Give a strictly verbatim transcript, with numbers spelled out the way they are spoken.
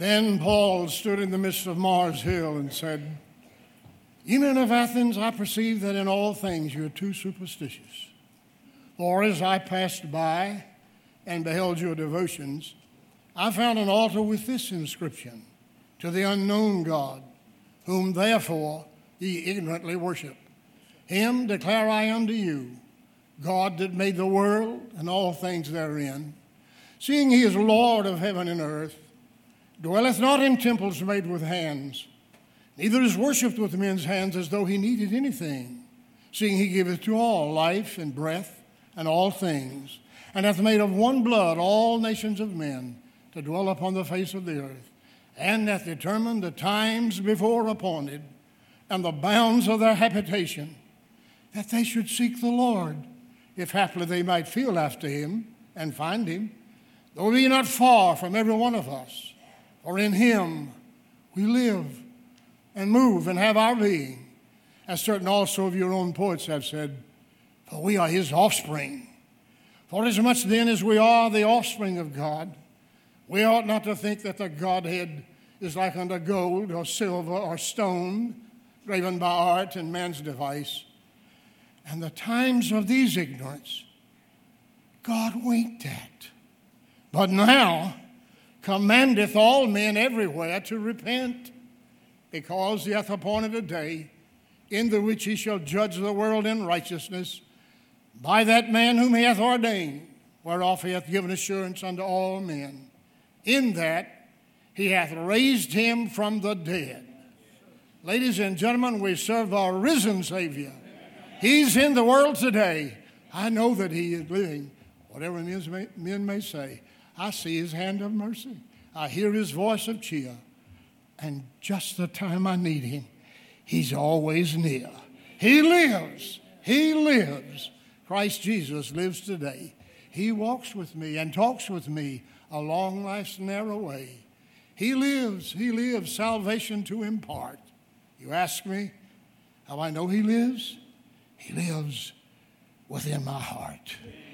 Then Paul stood in the midst of Mars Hill and said, "Ye men of Athens, I perceive that in all things you are too superstitious. For as I passed by and beheld your devotions, I found an altar with this inscription, to the unknown God, whom therefore ye ignorantly worship. Him declare I unto you, God that made the world and all things therein, seeing he is Lord of heaven and earth, dwelleth not in temples made with hands, neither is worshipped with men's hands as though he needed anything, seeing he giveth to all life and breath and all things, and hath made of one blood all nations of men to dwell upon the face of the earth, and hath determined the times before appointed and the bounds of their habitation, that they should seek the Lord, if haply they might feel after him and find him, though he be not far from every one of us. For in him we live and move and have our being, as certain also of your own poets have said, for we are his offspring. For as much then as we are the offspring of God, we ought not to think that the Godhead is like unto gold or silver or stone, graven by art and man's device. And the times of these ignorance God winked at, but now commandeth all men everywhere to repent, because he hath appointed a day in the which he shall judge the world in righteousness by that man whom he hath ordained, whereof he hath given assurance unto all men, in that he hath raised him from the dead." Ladies and gentlemen, we serve our risen Savior. He's in the world today. I know that he is living. Whatever men may, men may say, I see his hand of mercy. I hear his voice of cheer. And just the time I need him, he's always near. He lives. He lives. Christ Jesus lives today. He walks with me and talks with me along life's narrow way. He lives. He lives salvation to impart. You ask me how I know he lives? He lives within my heart.